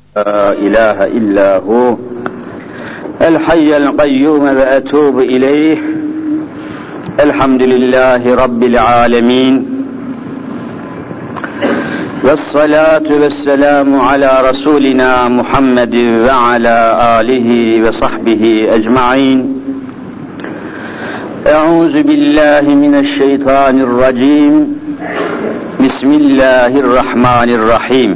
لا إله إلا هو الحي القيوم وأتوب إليه الحمد لله رب العالمين والصلاة والسلام على رسولنا محمد وعلى آله وصحبه أجمعين أعوذ بالله من الشيطان الرجيم بسم الله الرحمن الرحيم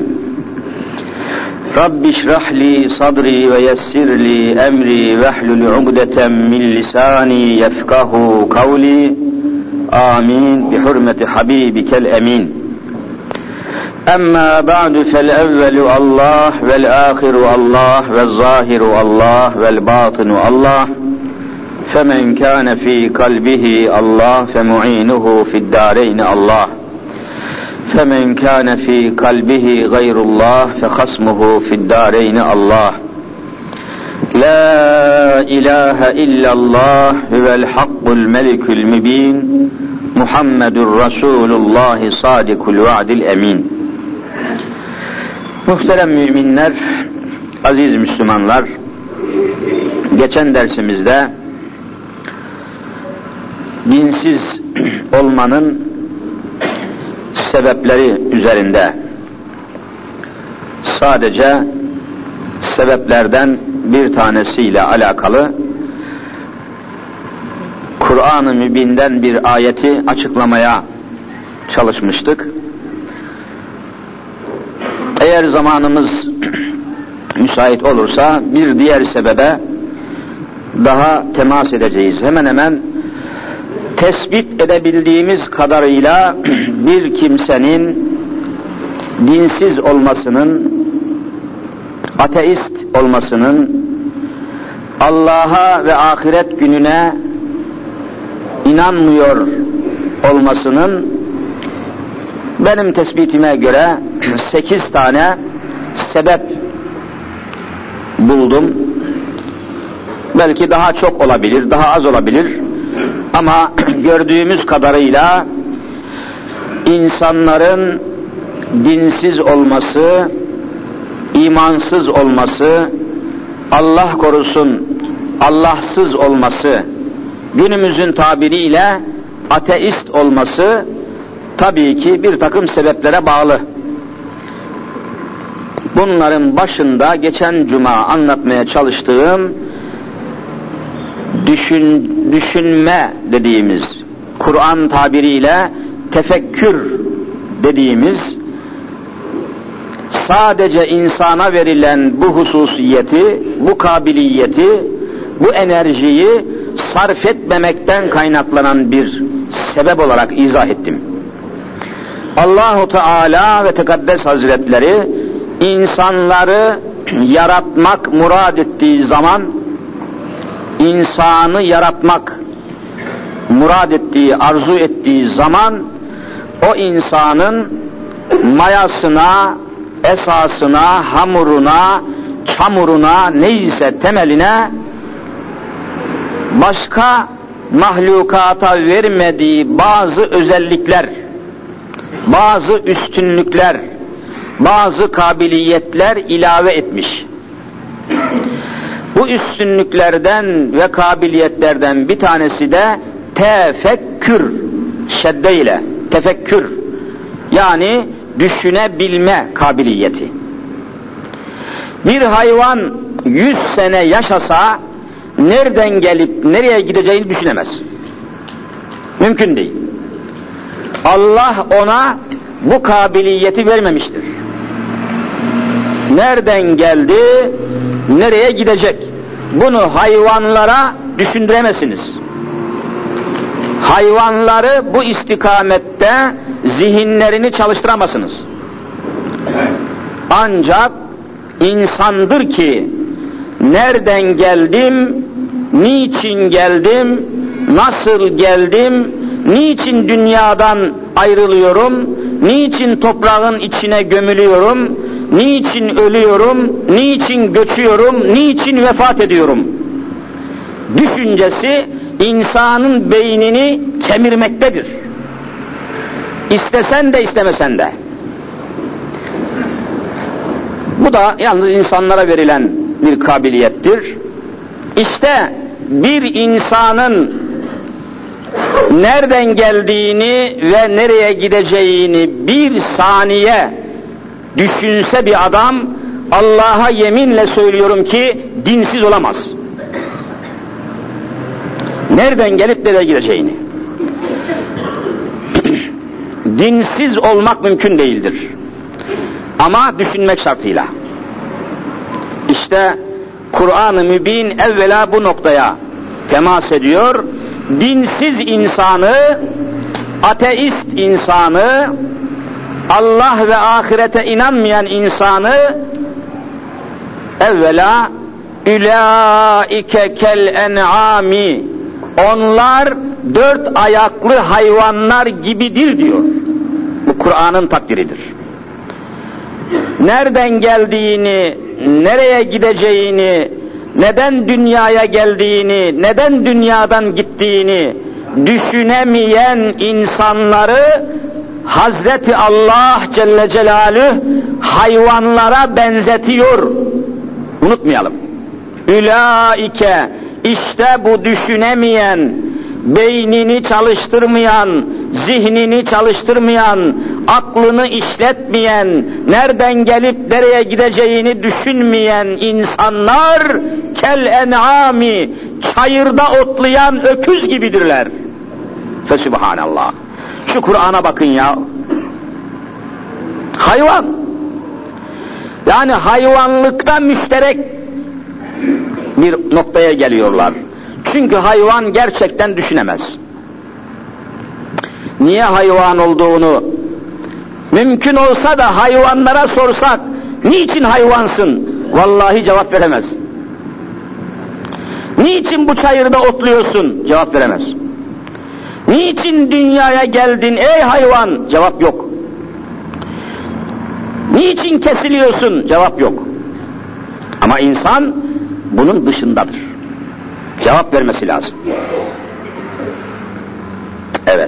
رب اشرح لي صدري ويسر لي أمري واحلل عقدة من لساني يفقه قولي آمين بحرمة حبيبك الأمين أما بعد فالأول الله والآخر الله والظاهر الله والباطن الله فمن كان في قلبه الله فمعينه في الدارين الله فمن كان في قلبه غير الله فخصمه في الدارين الله لا إله إلا الله هو الحق الملك المبين محمد رسول الله صادق الوعد الأمين. Muhterem müminler, aziz Müslümanlar, geçen dersimizde dinsiz olmanın sebepleri üzerinde sadece sebeplerden bir tanesiyle alakalı Kur'an-ı Mübin'den bir ayeti açıklamaya çalışmıştık. Eğer zamanımız müsait olursa bir diğer sebebe daha temas edeceğiz. Hemen hemen tespit edebildiğimiz kadarıyla bir kimsenin dinsiz olmasının, ateist olmasının, Allah'a ve ahiret gününe inanmıyor olmasının benim tespitime göre 8 tane sebep buldum. Belki daha çok olabilir, daha az olabilir. Ama gördüğümüz kadarıyla insanların dinsiz olması, imansız olması, Allah korusun Allahsız olması, günümüzün tabiriyle ateist olması tabii ki bir takım sebeplere bağlı. Bunların geçen cuma anlatmaya çalıştığım düşünme dediğimiz, Kur'an tabiriyle tefekkür dediğimiz, sadece insana verilen bu hususiyeti, bu kabiliyeti, bu enerjiyi sarf etmemekten kaynaklanan bir sebep olarak izah ettim. Allahu Teala ve Tekaddes Hazretleri insanları yaratmak murad ettiği zaman, insanı yaratmak murad ettiği, arzu ettiği zaman o insanın mayasına, esasına, hamuruna, çamuruna, neyse temeline başka mahlukata vermediği bazı özellikler, bazı üstünlükler, bazı kabiliyetler ilave etmiş. Bu üstünlüklerden ve kabiliyetlerden bir tanesi de tefekkür, şedde ile tefekkür, yani düşünebilme kabiliyeti. Bir hayvan 100 sene yaşasa nereden gelip nereye gideceğini düşünemez. Mümkün değil. Allah ona bu kabiliyeti vermemiştir. Nereden geldi, nereye gidecek? Bunu hayvanlara düşündüremezsiniz. Hayvanları bu istikamette zihinlerini çalıştıramazsınız. Ancak insandır ki nereden geldim, niçin geldim, nasıl geldim, niçin dünyadan ayrılıyorum, niçin toprağın içine gömülüyorum, niçin ölüyorum, niçin göçüyorum, niçin vefat ediyorum düşüncesi insanın beynini kemirmektedir. İstesen de istemesen de. Bu da yalnız insanlara verilen bir kabiliyettir. İşte bir insanın nereden geldiğini ve nereye gideceğini bir saniye düşünse bir adam, Allah'a yeminle söylüyorum ki dinsiz olamaz. Nereden gelip nereye gideceğini. Dinsiz olmak mümkün değildir. Ama düşünmek şartıyla. İşte Kur'an-ı Mübin evvela bu noktaya temas ediyor. Dinsiz insanı, ateist insanı, Allah ve ahirete inanmayan insanı evvela ülaike kel en'ami, onlar dört ayaklı hayvanlar gibidir diyor. Bu Kur'an'ın takdiridir. Nereden geldiğini, nereye gideceğini, neden dünyaya geldiğini, neden dünyadan gittiğini düşünemeyen insanları Hazreti Allah Celle Celaluhu hayvanlara benzetiyor. Unutmayalım. Ülaike, işte bu düşünemeyen, beynini çalıştırmayan, zihnini çalıştırmayan, aklını işletmeyen, nereden gelip nereye gideceğini düşünmeyen insanlar kel en'ami, çayırda otlayan öküz gibidirler. Fesübhanallah. Şu Kur'an'a bakın ya. Hayvan. Yani hayvanlıkta müşterek bir noktaya geliyorlar. Çünkü hayvan gerçekten düşünemez. Niye hayvan olduğunu mümkün olsa da hayvanlara sorsak, niçin hayvansın? Vallahi cevap veremez. Niçin bu çayırda otluyorsun? Cevap veremez. Niçin dünyaya geldin ey hayvan? Cevap yok. Niçin kesiliyorsun? Cevap yok. Ama insan bunun dışındadır. Cevap vermesi lazım. Evet.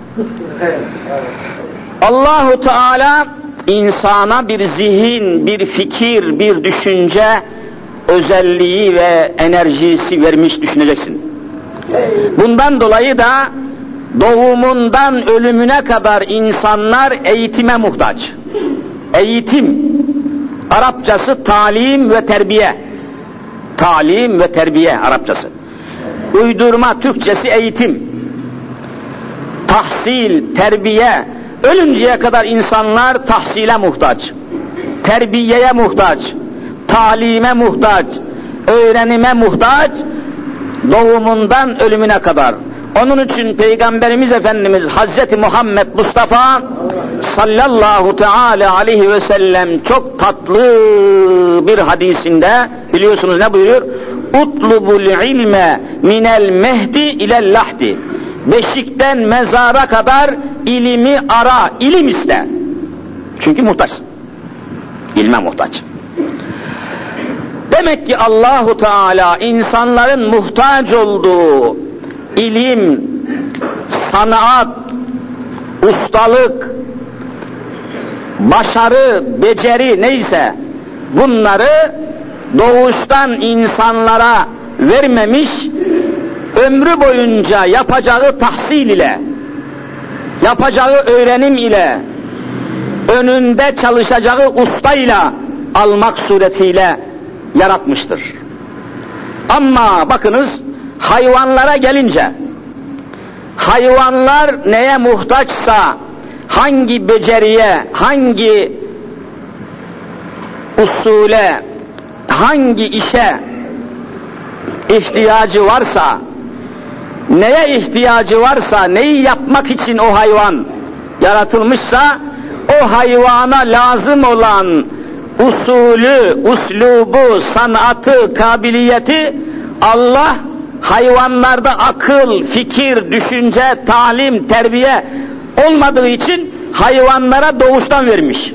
Allahu Teala insana bir zihin, bir fikir, bir düşünce özelliği ve enerjisi vermiş, düşüneceksin. Bundan dolayı da doğumundan ölümüne kadar insanlar eğitime muhtaç. Eğitim, Arapçası talim ve terbiye. Talim ve terbiye Arapçası. Uydurma Türkçesi eğitim. Tahsil, terbiye. Ölünceye kadar insanlar tahsile muhtaç. Terbiyeye muhtaç. Talime muhtaç. Öğrenime muhtaç. Doğumundan ölümüne kadar. Onun için Peygamberimiz Efendimiz Hazreti Muhammed Mustafa sallallahu teala aleyhi ve sellem çok tatlı bir hadisinde biliyorsunuz ne buyuruyor? Utlubul ilme minel mehdi ilel lahdi. Beşikten mezara kadar ilimi ara, ilim iste. Çünkü muhtaçsın. İlme muhtaç. Demek ki Allahu Teala insanların muhtaç olduğu ilim, sanat, ustalık, başarı, beceri neyse bunları doğuştan insanlara vermemiş, ömrü boyunca yapacağı tahsil ile, yapacağı öğrenim ile, önünde çalışacağı ustayla almak suretiyle yaratmıştır. Ama bakınız hayvanlara gelince, hayvanlar neye muhtaçsa, hangi beceriye, hangi usule, hangi işe ihtiyacı varsa, neye ihtiyacı varsa, neyi yapmak için o hayvan yaratılmışsa, o hayvana lazım olan usulü, uslubu, sanatı, kabiliyeti Allah hayvanlarda akıl, fikir, düşünce, talim, terbiye olmadığı için hayvanlara doğuştan vermiş.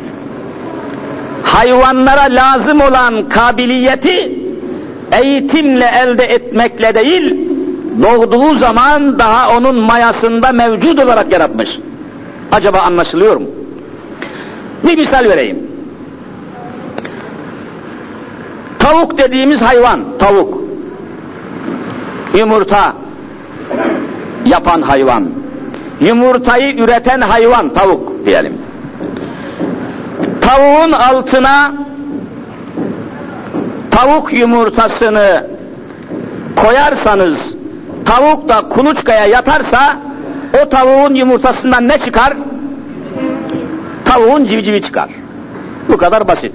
Hayvanlara lazım olan kabiliyeti eğitimle elde etmekle değil, doğduğu zaman daha onun mayasında mevcut olarak yaratmış. Acaba anlaşılıyor mu? Bir misal vereyim. Tavuk dediğimiz hayvan, tavuk. Yumurta yapan hayvan. Yumurtayı üreten hayvan, tavuk diyelim. Tavuğun altına tavuk yumurtasını koyarsanız, tavuk da kuluçkaya yatarsa, o tavuğun yumurtasından ne çıkar? Tavuğun civcivi çıkar. Bu kadar basit.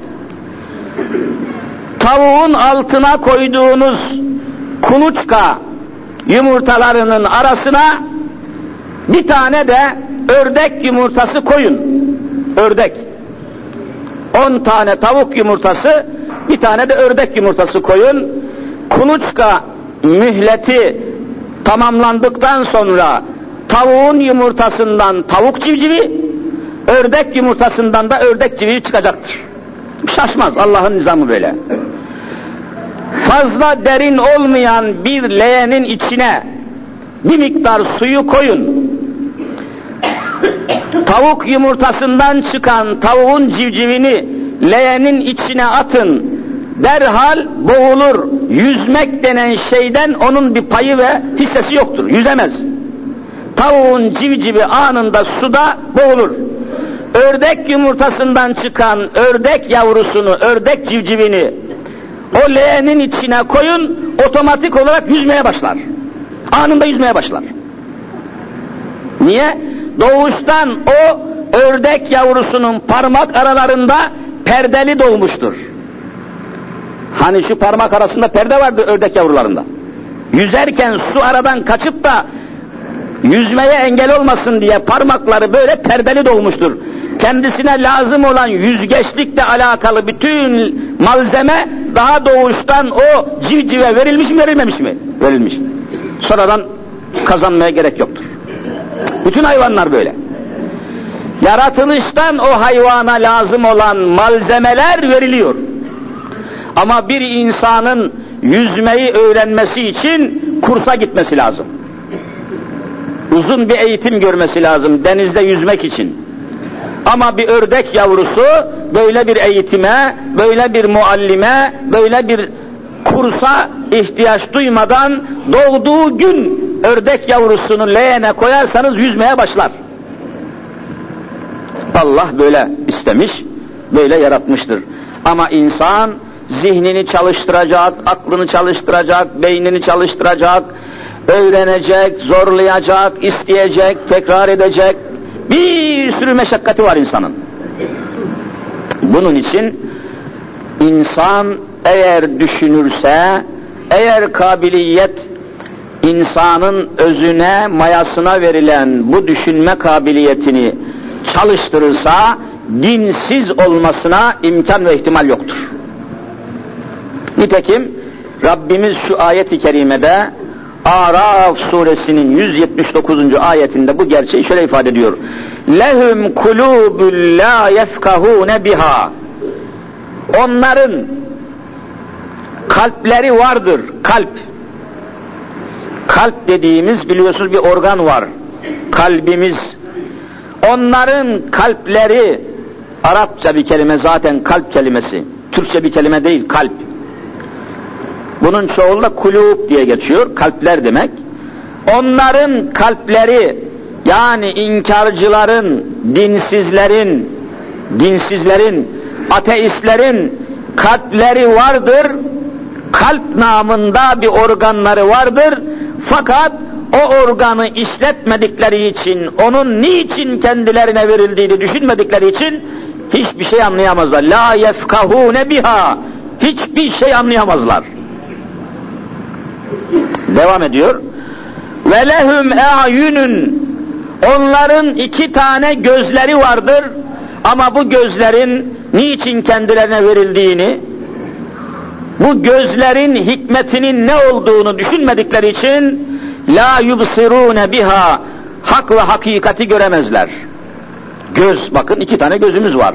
Tavuğun altına koyduğunuz kuluçka yumurtalarının arasına bir tane de ördek yumurtası koyun. Ördek. 10 tane tavuk yumurtası, bir tane de ördek yumurtası koyun. Kuluçka mühleti tamamlandıktan sonra tavuğun yumurtasından tavuk civcivi, ördek yumurtasından da ördek civcivi çıkacaktır. Şaşmaz, Allah'ın nizamı böyle. Fazla derin olmayan bir leğenin içine bir miktar suyu koyun. Tavuk yumurtasından çıkan tavuğun civcivini leğenin içine atın. Derhal boğulur. Yüzmek denen şeyden onun bir payı ve hissesi yoktur. Yüzemez. Tavuğun civcivi anında suda boğulur. Ördek yumurtasından çıkan ördek yavrusunu, ördek civcivini o leğenin içine koyun, otomatik olarak yüzmeye başlar. Anında yüzmeye başlar. Niye? Doğuştan o ördek yavrusunun parmak aralarında perdeli doğmuştur. Hani şu parmak arasında perde vardı ördek yavrularında. Yüzerken su aradan kaçıp da yüzmeye engel olmasın diye parmakları böyle perdeli doğmuştur. Kendisine lazım olan yüzgeçlikle alakalı bütün malzeme daha doğuştan o civcive verilmiş mi, verilmemiş mi? Verilmiş. Sonradan kazanmaya gerek yoktur. Bütün hayvanlar böyle. Yaratılıştan o hayvana lazım olan malzemeler veriliyor. Ama bir insanın yüzmeyi öğrenmesi için kursa gitmesi lazım. Uzun bir eğitim görmesi lazım denizde yüzmek için. Ama bir ördek yavrusu böyle bir eğitime, böyle bir muallime, böyle bir kursa ihtiyaç duymadan doğduğu gün ördek yavrusunu leğene koyarsanız yüzmeye başlar. Allah böyle istemiş, böyle yaratmıştır. Ama insan zihnini çalıştıracak, aklını çalıştıracak, beynini çalıştıracak, öğrenecek, zorlayacak, isteyecek, tekrar edecek. Bir sürü meşakkati var insanın. Bunun için insan eğer düşünürse, eğer kabiliyet insanın özüne, mayasına verilen bu düşünme kabiliyetini çalıştırırsa, dinsiz olmasına imkan ve ihtimal yoktur. Nitekim Rabbimiz şu ayet-i kerimede Araf suresinin 179. ayetinde bu gerçeği şöyle ifade ediyor. Lehum kulubun la yefkahune biha. Onların kalpleri vardır. Kalp. Kalp dediğimiz biliyorsunuz bir organ var. Kalbimiz. Onların kalpleri, Arapça bir kelime zaten kalp kelimesi. Türkçe bir kelime değil, kalp. Bunun çoğulda kulub diye geçiyor, kalpler demek. Onların kalpleri, yani inkarcıların, dinsizlerin, ateistlerin kalpleri vardır. Kalp namında bir organları vardır. Fakat o organı işletmedikleri için, onun niçin kendilerine verildiğini düşünmedikleri için hiçbir şey anlayamazlar. La yefkahune biha. Hiçbir şey anlayamazlar. Devam ediyor. Ve lehum a'yunun. Onların 2 tane gözleri vardır. Ama bu gözlerin niçin kendilerine verildiğini, bu gözlerin hikmetinin ne olduğunu düşünmedikleri için la yubsirune biha, hak ve hakikati göremezler. Göz, bakın 2 tane gözümüz var.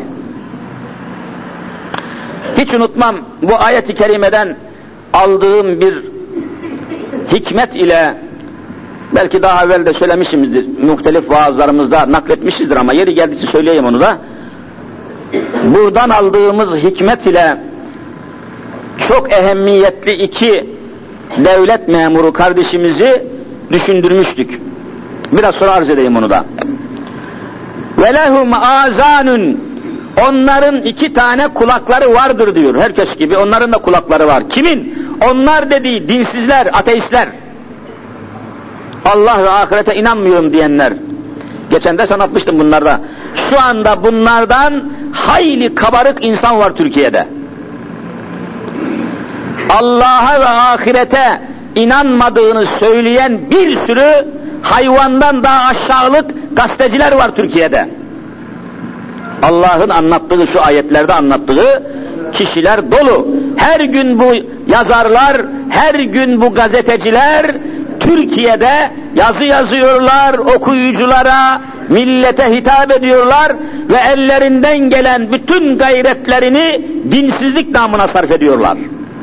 Hiç unutmam, bu ayet-i kerimeden aldığım bir hikmet ile, belki daha evvel de söylemişimizdir, muhtelif vaazlarımızda nakletmişizdir ama yeri geldikçe söyleyeyim onu da. Buradan aldığımız hikmet ile çok ehemmiyetli iki devlet memuru kardeşimizi düşündürmüştük. Biraz sonra arz edeyim onu da. Ve lehum azanun, onların 2 tane kulakları vardır diyor. Herkes gibi onların da kulakları var. Kimin? Onlar dediği dinsizler, ateistler. Allah ve ahirete inanmıyorum diyenler. Geçen de anlatmıştım bunlarda. Şu anda bunlardan hayli kabarık insan var Türkiye'de. Allah'a ve ahirete inanmadığını söyleyen bir sürü hayvandan daha aşağılık gazeteciler var Türkiye'de. Allah'ın anlattığı, şu ayetlerde anlattığı kişiler dolu. Her gün bu yazarlar, her gün bu gazeteciler Türkiye'de yazı yazıyorlar, okuyuculara, millete hitap ediyorlar ve ellerinden gelen bütün gayretlerini dinsizlik namına sarf ediyorlar.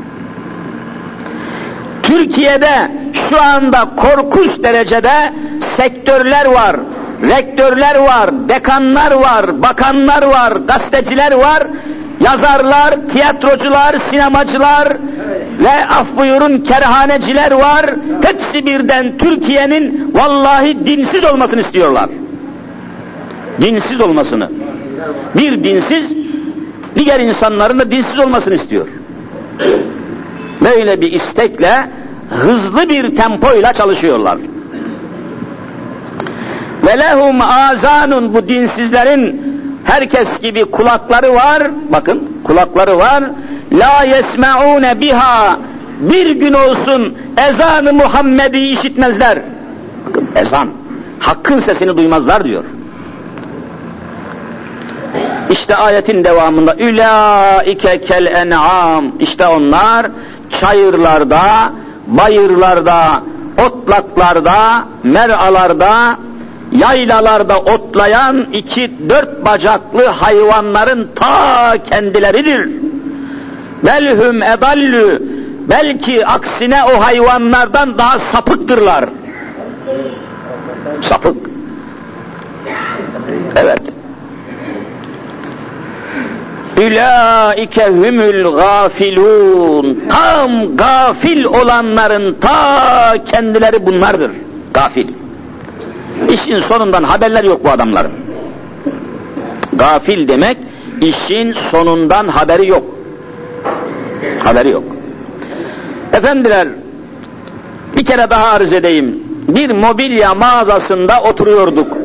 Türkiye'de şu anda korkunç derecede sektörler var, rektörler var, dekanlar var, bakanlar var, gazeteciler var, yazarlar, tiyatrocular, sinemacılar ve af buyurun kerhaneciler var. Hepsi birden Türkiye'nin vallahi dinsiz olmasını istiyorlar. Dinsiz olmasını. Bir dinsiz, diğer insanların da dinsiz olmasını istiyor. Böyle bir istekle, hızlı bir tempoyla çalışıyorlar. Ve lehum azanun, bu dinsizlerin herkes gibi kulakları var, bakın kulakları var, la yesme'une biha, bir gün olsun ezan-ı Muhammed'i işitmezler. Bakın ezan, hakkın sesini duymazlar diyor. İşte ayetin devamında ulaike kel en'am, işte onlar çayırlarda, bayırlarda, otlaklarda, meralarda, yaylalarda otlayan 2-4 bacaklı hayvanların ta kendileridir. Belhum edallü, belki aksine o hayvanlardan daha sapıktırlar. Sapık. Evet. Ulaike humul gafilun, tam gafil olanların ta kendileri bunlardır. Gafil. İşin sonundan haberleri yok bu adamların. Gafil demek, işin sonundan haberi yok. Haberi yok. Efendiler, bir kere daha arz edeyim. Bir mobilya mağazasında oturuyorduk.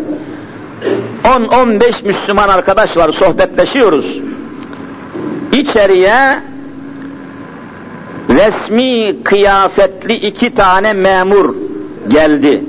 10-15 Müslüman arkadaş var, sohbetleşiyoruz. İçeriye resmi kıyafetli 2 tane memur geldi.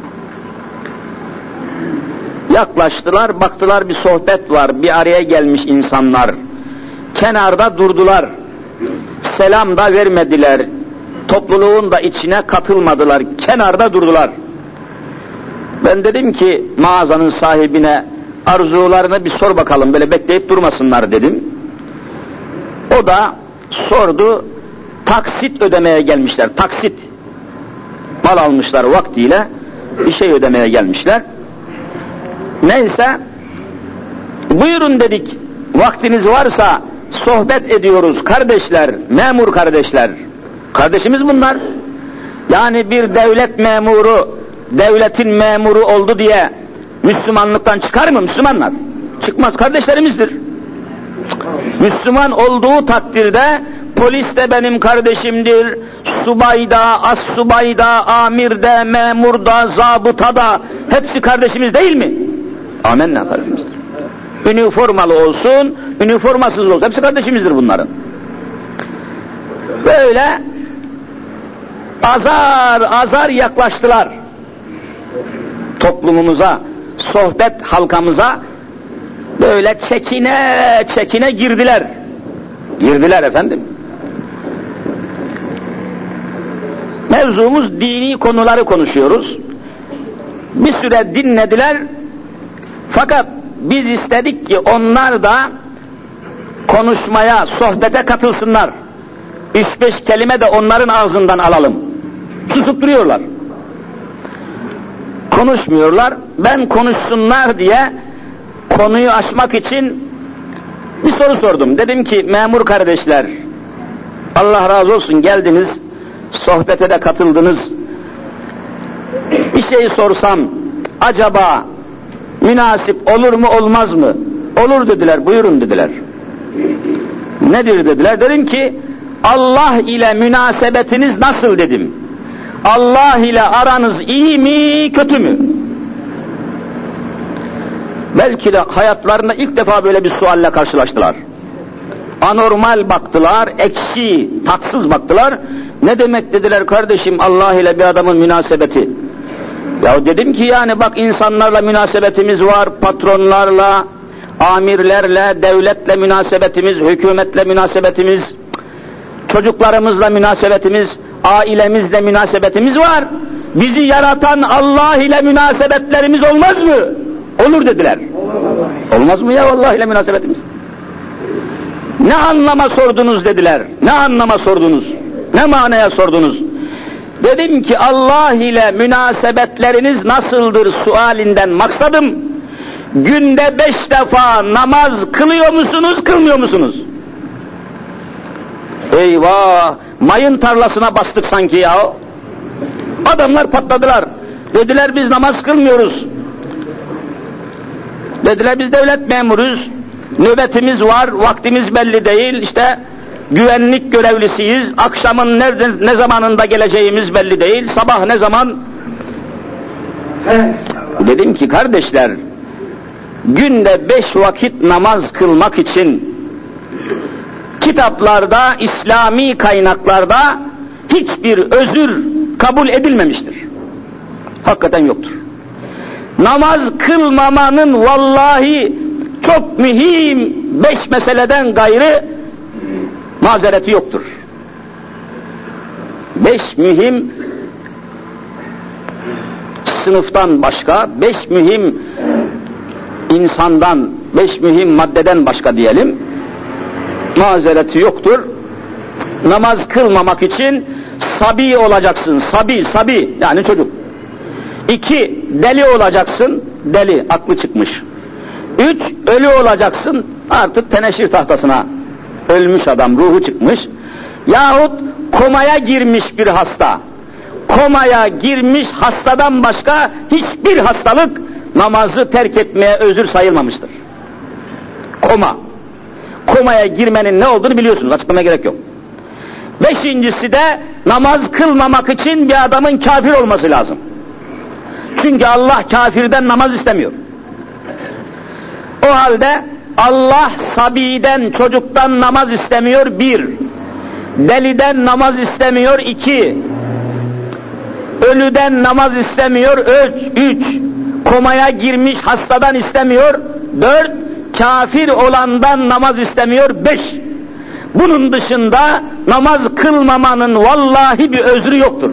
Yaklaştılar, baktılar bir sohbet var, bir araya gelmiş insanlar. Kenarda durdular. Selam da vermediler. Topluluğun da içine katılmadılar. Kenarda durdular. Ben dedim ki mağazanın sahibine, arzularını bir sor bakalım, böyle bekleyip durmasınlar dedim. O da sordu, taksit ödemeye gelmişler, taksit. Mal almışlar vaktiyle, bir şey ödemeye gelmişler. Neyse, buyurun dedik, vaktiniz varsa sohbet ediyoruz kardeşler, memur kardeşler. Kardeşimiz bunlar. Yani bir devlet memuru, devletin memuru oldu diye Müslümanlıktan çıkar mı Müslümanlar? Çıkmaz, kardeşlerimizdir. Müslüman olduğu takdirde polis de benim kardeşimdir, subay da, as-subay da, amir de, memur da, zabıta da, hepsi kardeşimiz değil mi? Amenna kardeşimizdir. Üniformalı olsun, üniformasız olsun, hepsi kardeşimizdir bunların. Böyle azar azar yaklaştılar toplumumuza, sohbet halkamıza, böyle çekine çekine girdiler. Girdiler efendim. Mevzumuz dini konuları konuşuyoruz. Bir süre dinlediler. Fakat biz istedik ki onlar da konuşmaya, sohbete katılsınlar. 3-5 kelime de onların ağzından alalım. Susup duruyorlar. Konuşmuyorlar. Ben konuşsunlar diye konuyu açmak için bir soru sordum. Dedim ki memur kardeşler, Allah razı olsun, geldiniz, sohbete de katıldınız. Bir şey sorsam acaba münasip olur mu olmaz mı? Olur dediler, buyurun dediler. Nedir dediler? Dedim ki Allah ile münasebetiniz nasıl dedim. Allah ile aranız iyi mi kötü mü? Belki de hayatlarında ilk defa böyle bir sualle karşılaştılar. Anormal baktılar, ekşi, tatsız baktılar. Ne demek dediler kardeşim Allah ile bir adamın münasebeti? Ya dedim ki yani bak insanlarla münasebetimiz var, patronlarla, amirlerle, devletle münasebetimiz, hükümetle münasebetimiz, çocuklarımızla münasebetimiz, ailemizle münasebetimiz var. Bizi yaratan Allah ile münasebetlerimiz olmaz mı? Olur dediler. Olmaz mı ya Allah ile münasebetimiz? Ne anlama sordunuz dediler. Ne anlama sordunuz? Ne manaya sordunuz? Dedim ki Allah ile münasebetleriniz nasıldır sualinden maksadım, günde 5 defa namaz kılıyor musunuz, kılmıyor musunuz? Eyvah! Mayın tarlasına bastık sanki ya. Adamlar patladılar. Dediler biz namaz kılmıyoruz. Dediler biz devlet memuruyuz. Nöbetimiz var, vaktimiz belli değil. İşte güvenlik görevlisiyiz. Akşamın ne zamanında geleceğimiz belli değil. Sabah ne zaman? Dedim ki kardeşler, günde 5 vakit namaz kılmak için kitaplarda, İslami kaynaklarda hiçbir özür kabul edilmemiştir. Hakikaten yoktur. Namaz kılmamanın vallahi çok mühim 5 meseleden gayrı mazereti yoktur. 5 mühim sınıftan başka, 5 mühim insandan, 5 mühim maddeden başka diyelim, mazereti yoktur. Namaz kılmamak için sabi olacaksın, sabi yani çocuk. 2, deli olacaksın, deli, aklı çıkmış. 3, ölü olacaksın, artık teneşir tahtasına ölmüş adam, ruhu çıkmış. Yahut komaya girmiş bir hasta. Komaya girmiş hastadan başka hiçbir hastalık namazı terk etmeye özür sayılmamıştır. Komaya girmenin ne olduğunu biliyorsunuz, açıklamaya gerek yok. 5'incisi de namaz kılmamak için bir adamın kafir olması lazım. Çünkü Allah kafirden namaz istemiyor. O halde Allah sabiden, çocuktan namaz istemiyor 1, deliden namaz istemiyor 2, ölüden namaz istemiyor 3, komaya girmiş hastadan istemiyor 4, kafir olandan namaz istemiyor 5. Bunun dışında namaz kılmamanın vallahi bir özrü yoktur.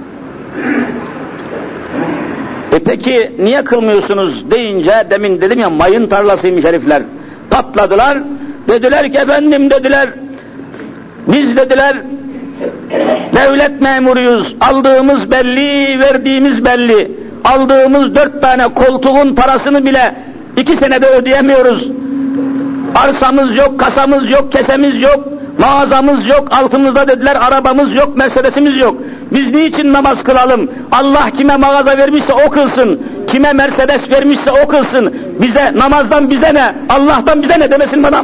Peki niye kılmıyorsunuz deyince, demin dedim ya mayın tarlasıymış herifler. Patladılar. Dediler ki efendim dediler, biz dediler devlet memuruyuz. Aldığımız belli, verdiğimiz belli. Aldığımız 4 tane koltuğun parasını bile 2 senede ödeyemiyoruz. Arsamız yok, kasamız yok, kesemiz yok, mağazamız yok, altımızda dediler arabamız yok, Mercedesimiz yok. Biz niçin namaz kılalım? Allah kime mağaza vermişse o kılsın, kime Mercedes vermişse o kılsın. Bize, namazdan bize ne, Allah'tan bize ne demesin adam.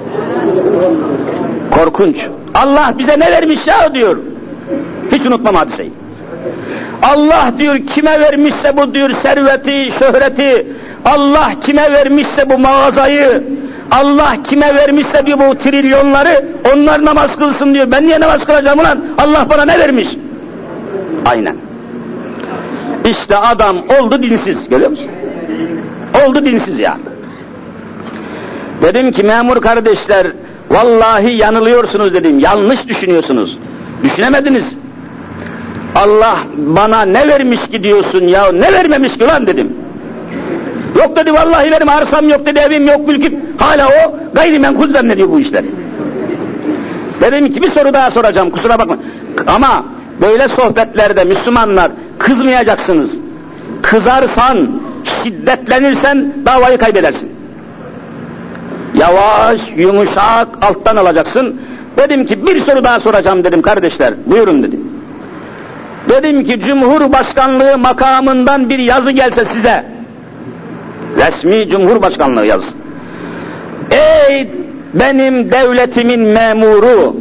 Korkunç. Allah bize ne vermiş ya diyor. Hiç unutmam hadiseyi. Allah diyor kime vermişse bu diyor serveti, şöhreti, Allah kime vermişse bu mağazayı, Allah kime vermişse bir bu trilyonları, onlar namaz kılsın diyor. Ben niye namaz kılacağım ulan? Allah bana ne vermiş? Aynen. İşte adam oldu dinsiz, görüyor musun? Oldu dinsiz yani. Dedim ki memur kardeşler, vallahi yanılıyorsunuz dedim, yanlış düşünüyorsunuz. Düşünemediniz. Allah bana ne vermiş ki diyorsun ya, ne vermemiş ki lan dedim. Yok dedi vallahi benim arsam yok dedi, evim yok, mülküm. Hala o gayrimenkul zannediyor bu işleri. Dedim ki bir soru daha soracağım, kusura bakma. Ama böyle sohbetlerde Müslümanlar kızmayacaksınız. Kızarsan, şiddetlenirsen davayı kaybedersin. Yavaş, yumuşak alttan alacaksın. Dedim ki bir soru daha soracağım dedim kardeşler. Buyurun dedi. Dedim ki Cumhurbaşkanlığı makamından bir yazı gelse size. Resmi Cumhurbaşkanlığı yazısı. Ey benim devletimin memuru,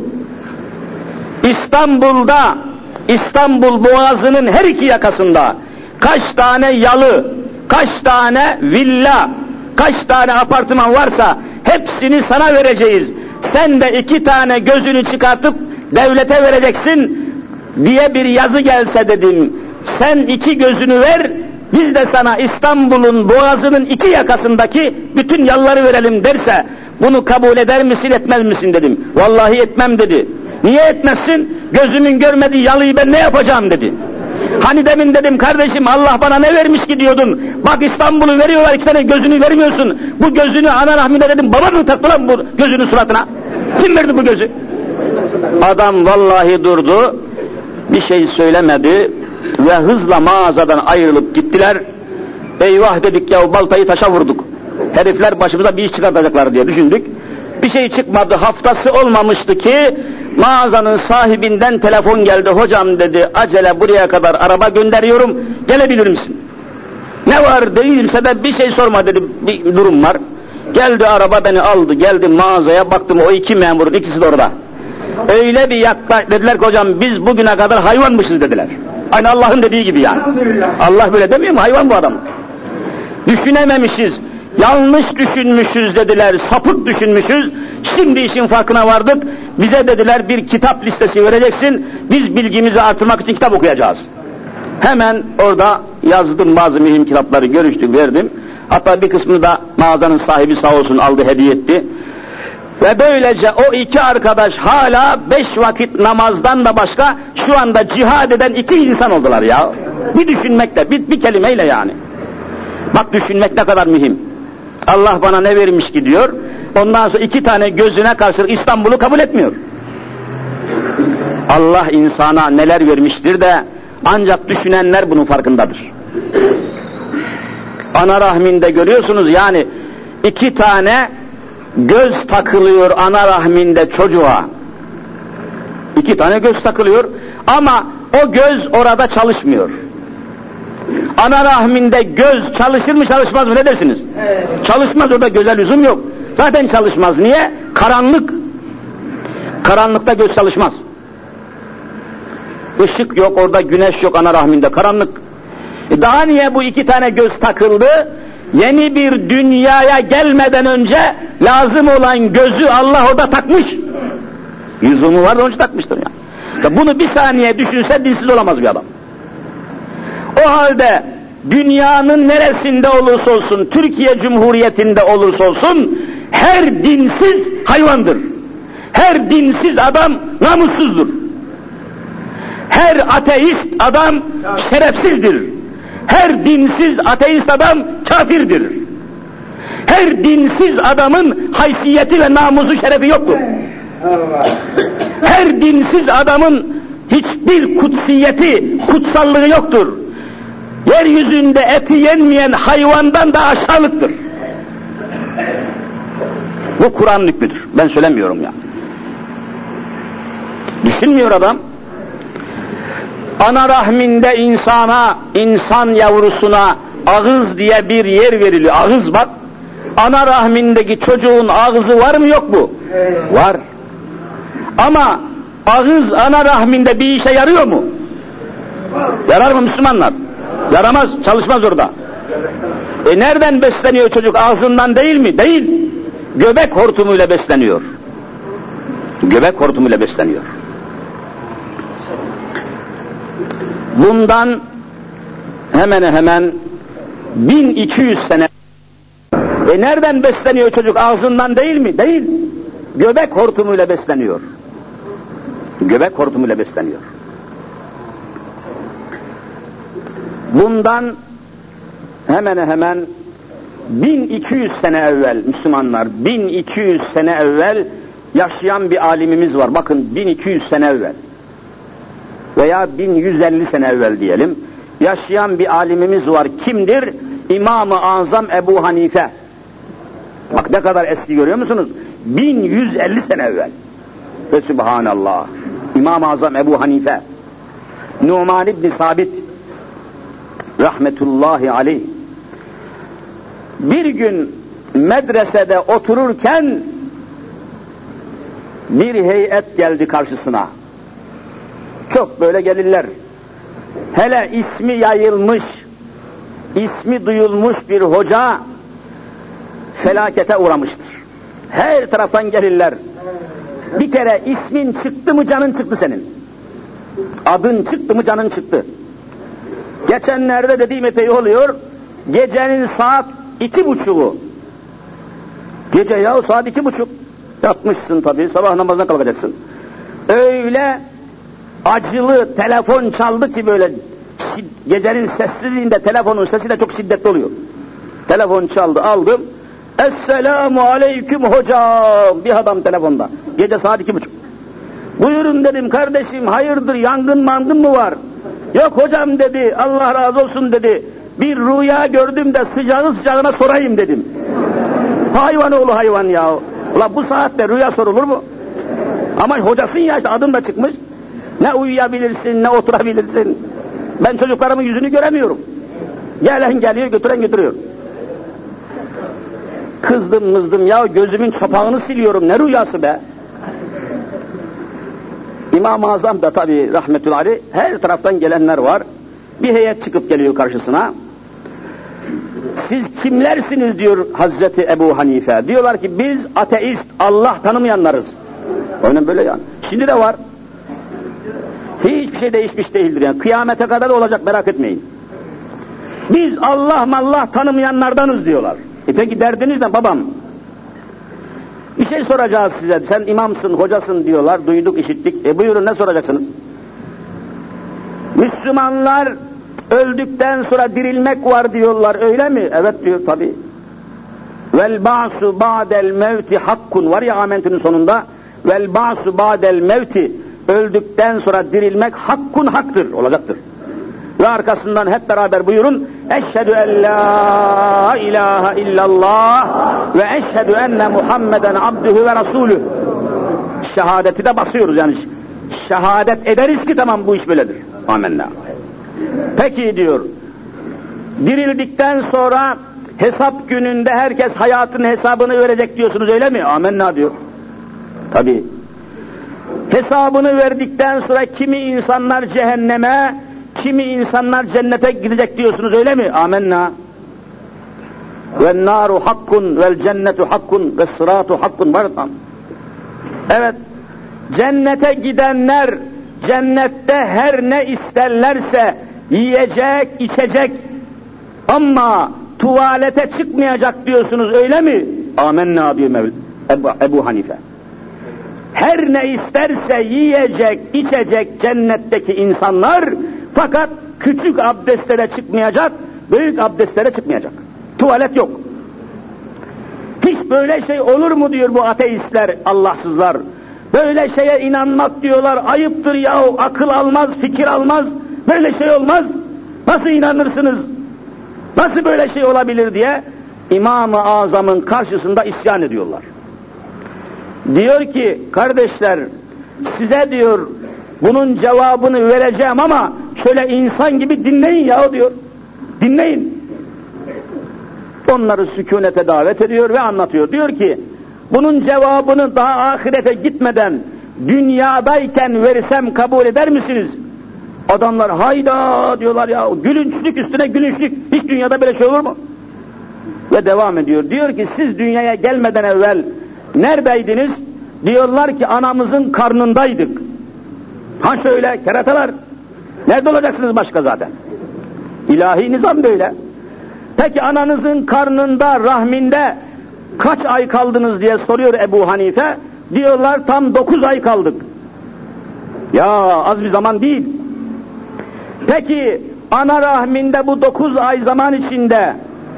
İstanbul'da, İstanbul Boğazı'nın her iki yakasında kaç tane yalı, kaç tane villa, kaç tane apartman varsa hepsini sana vereceğiz. Sen de 2 tane gözünü çıkartıp devlete vereceksin diye bir yazı gelse dedim. Sen 2 gözünü ver, biz de sana İstanbul'un Boğazı'nın 2 yakasındaki bütün yalıları verelim derse bunu kabul eder misin etmez misin dedim. Vallahi etmem dedi. Niye etmezsin? Gözümün görmediği yalıyı ben ne yapacağım dedi. Hani demin dedim kardeşim Allah bana ne vermiş ki diyordun. Bak İstanbul'u veriyorlar 2 tane gözünü vermiyorsun. Bu gözünü ana rahmine dedim baban mı taktı lan bu gözünün suratına? Kim verdi bu gözü? Adam vallahi durdu. Bir şey söylemedi ve hızla mağazadan ayrılıp gittiler. Eyvah dedik ya baltayı taşa vurduk. Herifler başımıza bir iş çıkartacaklar diye düşündük. Bir şey çıkmadı. Haftası olmamıştı ki mağazanın sahibinden telefon geldi. Hocam dedi acele buraya kadar araba gönderiyorum. Gelebilir misin? Ne var dedim sebep bir şey sorma dedi. Bir durum var. Geldi araba beni aldı. Geldim mağazaya baktım o 2 memurun ikisi de orada. Öyle bir dediler ki hocam biz bugüne kadar hayvanmışız dediler. Aynı Allah'ın dediği gibi yani. Allah böyle demiyor mu? Hayvan bu adam. Düşünememişiz. Yanlış düşünmüşüz dediler, sapık düşünmüşüz. Şimdi işin farkına vardık. Bize dediler bir kitap listesi vereceksin. Biz bilgimizi artırmak için kitap okuyacağız. Hemen orada yazdım bazı mühim kitapları görüştük, verdim. Hatta bir kısmını da mağazanın sahibi sağ olsun aldı, hediye etti. Ve böylece o 2 arkadaş hala 5 vakit namazdan da başka şu anda cihad eden 2 insan oldular ya. Bir düşünmekle, bir kelimeyle yani. Bak düşünmek ne kadar mühim. Allah bana ne vermiş ki diyor. Ondan sonra 2 tane gözüne karşılık İstanbul'u kabul etmiyor. Allah insana neler vermiştir de ancak düşünenler bunun farkındadır. Ana rahminde görüyorsunuz yani 2 tane göz takılıyor ana rahminde çocuğa. 2 tane göz takılıyor ama o göz orada çalışmıyor. Ana rahminde göz çalışır mı çalışmaz mı ne dersiniz? Evet. Çalışmaz, orada göze lüzum yok. Zaten çalışmaz. Niye? Karanlık. Karanlıkta göz çalışmaz. Işık yok, orada güneş yok ana rahminde, karanlık. Daha niye bu 2 tane göz takıldı? Yeni bir dünyaya gelmeden önce lazım olan gözü Allah orada takmış. Lüzumu var da onun için takmıştır ya. Bunu bir saniye düşünse dinsiz olamaz bir adam. O halde dünyanın neresinde olursa olsun, Türkiye Cumhuriyeti'nde olursa olsun her dinsiz hayvandır. Her dinsiz adam namussuzdur. Her ateist adam şerefsizdir. Her dinsiz ateist adam kafirdir. Her dinsiz adamın haysiyeti ve namusu şerefi yoktur. Her dinsiz adamın hiçbir kutsiyeti, kutsallığı yoktur. Yeryüzünde eti yenmeyen hayvandan da aşağılıktır. Bu Kur'an hükmüdür. Ben söylemiyorum ya. Düşünmüyor adam. Ana rahminde insana, insan yavrusuna ağız diye bir yer veriliyor. Ağız bak. Ana rahmindeki çocuğun ağzı var mı yok mu? Var. Ama ağız ana rahminde bir işe yarıyor mu? Yarar mı Müslümanlar? Yaramaz, çalışmaz orada. Nereden besleniyor çocuk? Ağzından değil mi? Değil. Göbek hortumuyla besleniyor. Göbek hortumuyla besleniyor. Bundan hemen 1200 sene. Nereden besleniyor çocuk? Ağzından değil mi? Değil. Göbek hortumuyla besleniyor. Göbek hortumuyla besleniyor. Bundan hemen 1200 sene evvel Müslümanlar, 1200 sene evvel yaşayan bir alimimiz var. Bakın 1200 sene evvel veya 1150 sene evvel diyelim. Yaşayan bir alimimiz var. Kimdir? İmam-ı Azam Ebu Hanife. Bak ne kadar eski görüyor musunuz? 1150 sene evvel. ve Sübhanallah. İmam-ı Azam Ebu Hanife, Numan İbni Sabit, rahmetullahi aleyh, bir gün medresede otururken bir heyet geldi karşısına. Çok böyle gelirler. Hele ismi yayılmış, ismi duyulmuş bir hoca felakete uğramıştır. Her taraftan gelirler. Bir kere ismin çıktı mı canın çıktı senin. Adın çıktı mı canın çıktı. Geçenlerde dediğim epey oluyor. Gecenin saat 2:30'u. Gece ya saat 2:30. Yatmışsın tabii, sabah namazına kalkacaksın. Öyle acılı telefon çaldı ki böyle gecenin sessizliğinde telefonun sesi de çok şiddetli oluyor. Telefon çaldı, aldım. Esselamu aleyküm hocam. Bir adam telefonda. Gece saat 2:30. Buyurun dedim kardeşim, hayırdır, yangın mangın mı var? Yok hocam dedi, Allah razı olsun dedi. Bir rüya gördüm de sıcağı sıcağına sorayım dedim. Hayvan oğlu hayvan ya. Ulan bu saatte rüya sorulur mu? Ama hocasın ya, işte adın da çıkmış. Ne uyuyabilirsin, ne oturabilirsin. Ben çocuklarımın yüzünü göremiyorum. Gelen geliyor, götüren götürüyor. Kızdım ya, gözümün çapağını siliyorum, ne rüyası be. İmam-ı Azam da tabi rahmetullahi aleyh, her taraftan gelenler var. Bir heyet çıkıp geliyor karşısına. Siz kimlersiniz diyor Hazreti Ebu Hanife. Diyorlar ki biz ateist, Allah tanımayanlarız. Aynen böyle yani. Şimdi de var. Hiçbir şey değişmiş değildir yani. Kıyamete kadar da olacak, merak etmeyin. Biz Allah tanımayanlardanız diyorlar. Peki derdiniz ne babam? Bir şey soracağız size. Sen imamsın, hocasın diyorlar. Duyduk, işittik. Buyurun, ne soracaksınız? Müslümanlar öldükten sonra dirilmek var diyorlar. Öyle mi? Evet diyor tabii. Vel ba'su ba'del mevti hakkun var ya amentinin sonunda. Vel ba'su ba'del mevti, öldükten sonra dirilmek hakkun, haktır, olacaktır. Ve arkasından hep beraber buyurun. Eşhedü en la ilahe illallah ve eşhedü enne Muhammeden abdühü ve rasulüh. Şehadeti de basıyoruz yani. Şehadet ederiz ki tamam, bu iş böyledir. Amenna. Peki diyor, dirildikten sonra hesap gününde herkes hayatının hesabını verecek diyorsunuz, öyle mi? Amenna diyor. Tabii. Hesabını verdikten sonra kimi insanlar cehenneme, kimi insanlar cennete gidecek diyorsunuz, öyle mi? Amenna. Ve naru hakkun vel cennetu hakkun ve sıratu hakkun var. Evet. Cennete gidenler cennette her ne isterlerse yiyecek, içecek, ama tuvalete çıkmayacak diyorsunuz, öyle mi? Amenna diyor Ebu Hanife. Her ne isterse yiyecek, içecek cennetteki insanlar, fakat küçük abdestlere çıkmayacak, büyük abdestlere çıkmayacak. Tuvalet yok. Hiç böyle şey olur mu diyor bu ateistler, Allahsızlar. Böyle şeye inanmak diyorlar ayıptır yahu, akıl almaz, fikir almaz. Böyle şey olmaz. Nasıl inanırsınız? Nasıl böyle şey olabilir diye İmam-ı Azam'ın karşısında isyan ediyorlar. Diyor ki kardeşler, size diyor bunun cevabını vereceğim ama şöyle insan gibi dinleyin yahu diyor. Dinleyin. Onları sükunete davet ediyor ve anlatıyor. Diyor ki bunun cevabını daha ahirete gitmeden dünyadayken versem kabul eder misiniz? Adamlar hayda diyorlar ya, gülünçlük üstüne gülünçlük. Hiç dünyada böyle şey olur mu? Ve devam ediyor. Diyor ki siz dünyaya gelmeden evvel neredeydiniz? Diyorlar ki anamızın karnındaydık. Ha şöyle keratalar. Nerede olacaksınız başka zaten? İlahi nizam böyle. Peki ananızın karnında, rahminde kaç ay kaldınız diye soruyor Ebu Hanife. Diyorlar tam 9 ay kaldık. Ya az bir zaman değil. Peki ana rahminde bu 9 ay zaman içinde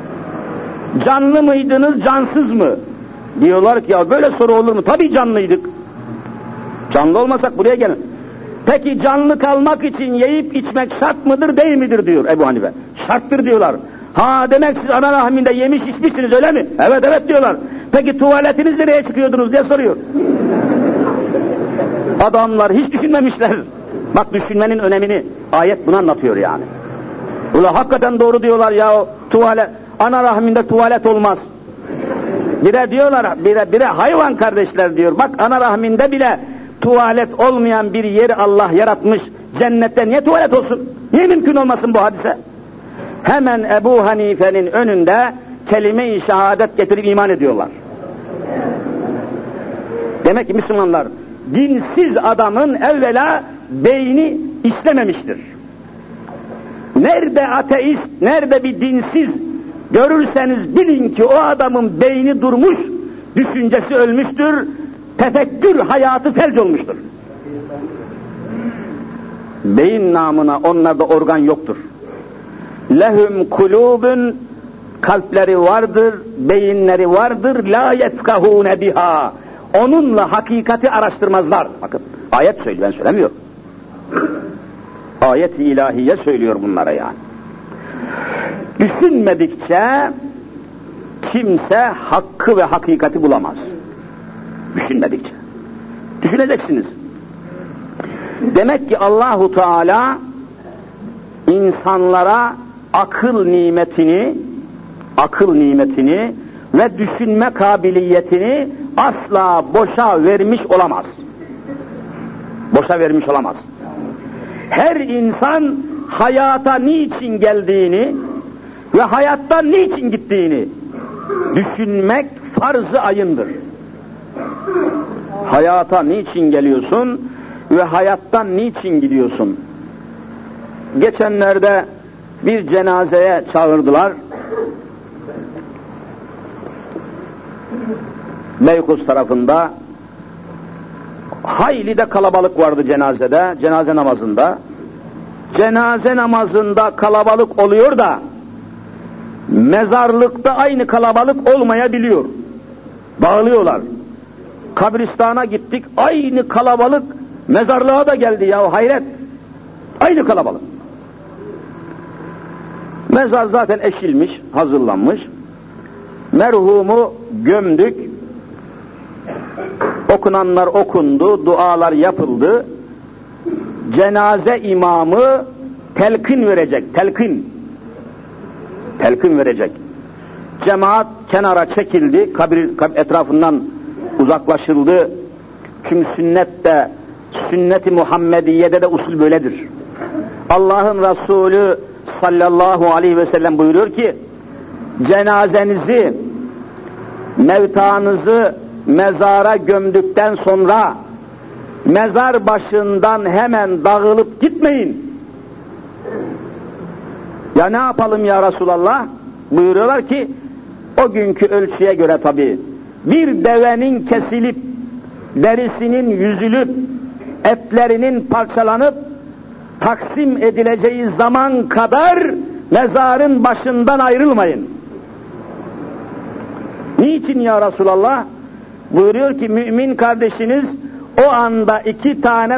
canlı mıydınız, cansız mı? Diyorlar ki ya böyle soru olur mu? Tabii canlıydık. Canlı olmasak buraya gelin. Peki canlı kalmak için yiyip içmek şart mıdır, değil midir diyor Ebu Hanife. Şarttır diyorlar. Ha demek siz ana rahminde yemiş içmişsiniz, öyle mi? Evet evet diyorlar. Peki tuvaletiniz nereye çıkıyordunuz diye soruyor. Adamlar hiç düşünmemişler. Bak düşünmenin önemini ayet bunu anlatıyor yani. Ulan hakikaten doğru diyorlar ya, tuvalet, ana rahminde tuvalet olmaz. Bire diyorlar, bire hayvan kardeşler diyor. Bak ana rahminde bile tuvalet olmayan bir yer Allah yaratmış. Cennette niye tuvalet olsun? Niye mümkün olmasın bu hadise? Hemen Ebu Hanife'nin önünde kelime-i şehadet getirip iman ediyorlar. Demek ki Müslümanlar, dinsiz adamın evvela beyni işlememiştir. Nerede ateist, nerede bir dinsiz görürseniz bilin ki o adamın beyni durmuş, düşüncesi ölmüştür, tefekkür hayatı felç olmuştur. Beyin namına onlarda organ yoktur. Lehum kulubun, kalpleri vardır, beyinleri vardır, la yefkahune biha. Onunla hakikati araştırmazlar. Bakın ayet söylüyor, ben söylemiyorum. Ayet-i ilahiye söylüyor bunlara yani. Düşünmedikçe kimse hakkı ve hakikati bulamaz. Düşünmedikçe. Düşüneceksiniz. Demek ki Allahu Teala insanlara akıl nimetini ve düşünme kabiliyetini asla boşa vermiş olamaz. Boşa vermiş olamaz. Her insan hayata niçin geldiğini ve hayattan niçin gittiğini düşünmek farz-ı ayındır. Hayata niçin geliyorsun ve hayattan niçin gidiyorsun? Geçenlerde bir cenazeye çağırdılar. Beykoz tarafında hayli de kalabalık vardı cenazede, cenaze namazında. Cenaze namazında kalabalık oluyor da mezarlıkta aynı kalabalık olmayabiliyor. Dağılıyorlar. Kabristana gittik, aynı kalabalık mezarlığa da geldi ya, hayret. Aynı kalabalık. Mezar zaten eşilmiş, hazırlanmış. Merhumu gömdük. Okunanlar okundu, dualar yapıldı. Cenaze imamı telkin verecek, telkin verecek. Cemaat kenara çekildi, kabir etrafından uzaklaşıldı. Çünkü sünnet-i Muhammediye'de de usul böyledir. Allah'ın Resulü sallallahu aleyhi ve sellem buyuruyor ki, cenazenizi, mevtanızı mezara gömdükten sonra mezar başından hemen dağılıp gitmeyin. Ya ne yapalım ya Resulallah? Buyuruyorlar ki, o günkü ölçüye göre tabii, bir devenin kesilip, derisinin yüzülüp, etlerinin parçalanıp, taksim edileceği zaman kadar mezarın başından ayrılmayın. Niçin ya Resulallah? Buyuruyor ki, mümin kardeşiniz o anda 2 tane